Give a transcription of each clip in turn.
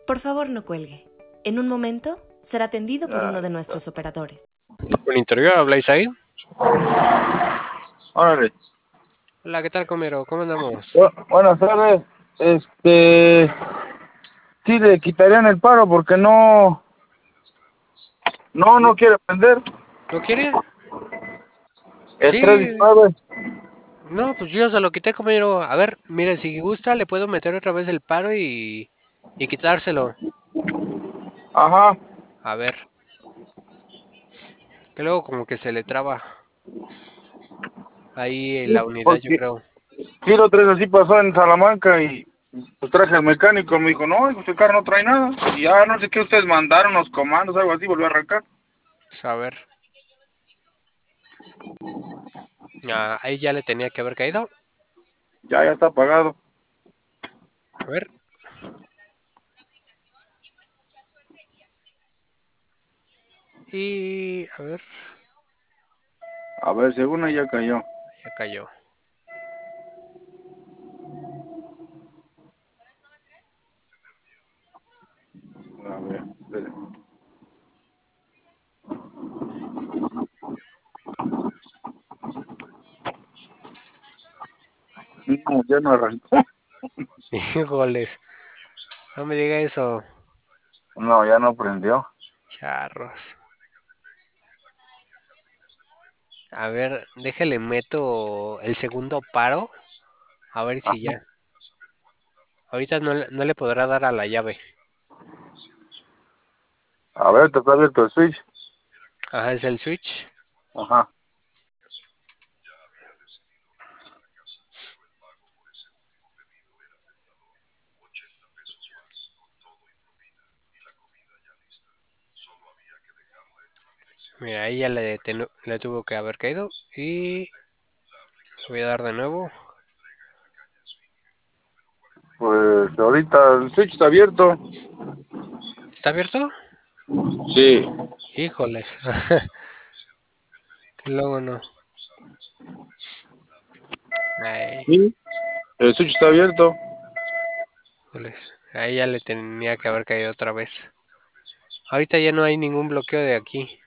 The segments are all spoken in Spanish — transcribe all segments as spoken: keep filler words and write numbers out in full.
Por favor, no cuelgue. En un momento será atendido por uno de nuestros operadores. ¿Con interior habláis ahí? Órale. Hola, ¿qué tal, comero? ¿Cómo andamos? Bu- buenas tardes. Este, sí le quitarían el paro porque no, no, no quiere prender. ¿No quiere? El Sí. tres diecinueve. No, pues yo se lo quité, comero. A ver, mire, si gusta, le puedo meter otra vez el paro y, y quitárselo. Ajá. A ver, que luego como que se le traba ahí en Sí, la unidad, yo porque creo. sí, lo tres así pasó en Salamanca y pues traje al mecánico. Me dijo, no, este carro no trae nada. Y ya no sé qué ustedes mandaron, los comandos, algo así, volvió a arrancar. Pues a ver. Ah, ahí ya le tenía que haber caído. Ya, ya está apagado. A ver. Y... a ver. A ver, según ella cayó. Ya cayó. A ver, espere. No, ya no arrancó. Híjoles. No me diga eso. No, ya no prendió. Charros. A ver, déjale meto el segundo paro. A ver Ah, si ya. Ahorita no, le- no le podrá dar a la llave. a ver, te está abierto el switch. Ajá, es el switch. Ajá. Mira, ahí ya le, tenu- le tuvo que haber caído. Y le voy a dar de nuevo. Pues ahorita el switch está abierto. ¿Está abierto? Sí. Híjoles. Que luego no. Ay, Sí. El switch está abierto. híjoles. Ahí ya le tenía que haber caído otra vez. Ahorita ya no hay ningún bloqueo de aquí.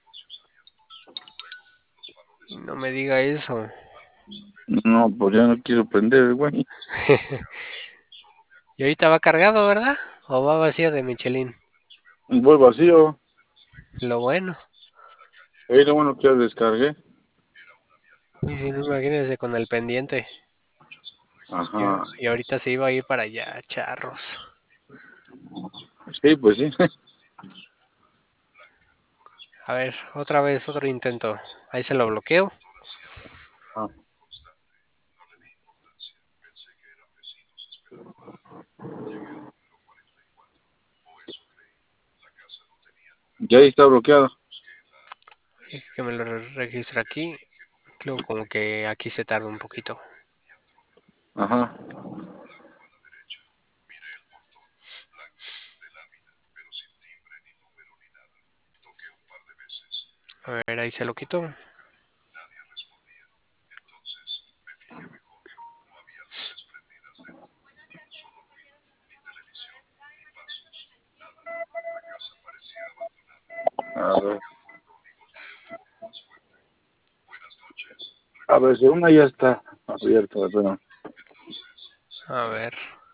No me diga eso. No, pues ya no quiero prender, güey. Y ahorita va cargado, ¿verdad? ¿O va vacío de Michelin? Voy vacío. Lo bueno. Ahí lo bueno que ya descargué. Y si no, imagínese con el pendiente. Y, Ajá. y ahorita se iba a ir para allá, charros. Sí, pues sí. A ver, otra vez, otro intento. Ahí se lo bloqueo. Ah, ya ahí está bloqueado. Y que me lo re- registre aquí. Luego como que aquí se tarda un poquito. Ajá. A ver, ahí se lo quito. A ver. A ver, según ya está abierto, pero A ver.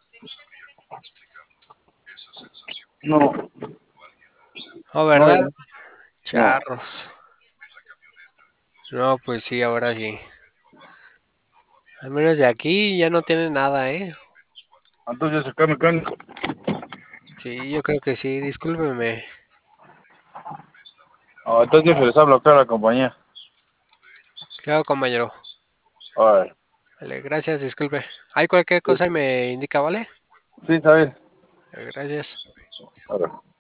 no, Oh, no, ya ¿verdad? no. Charros. No, pues sí, ahora sí. Al menos de aquí ya no tiene nada, ¿eh? Entonces acá mecánico. Sí, yo creo que sí, discúlpeme. Ah, entonces se les ha bloqueado la compañía. Claro, compañero. A ver. Vale, gracias, disculpe. Hay cualquier cosa y me indica, ¿vale? Sí, está bien. Eh, Gracias. A ver.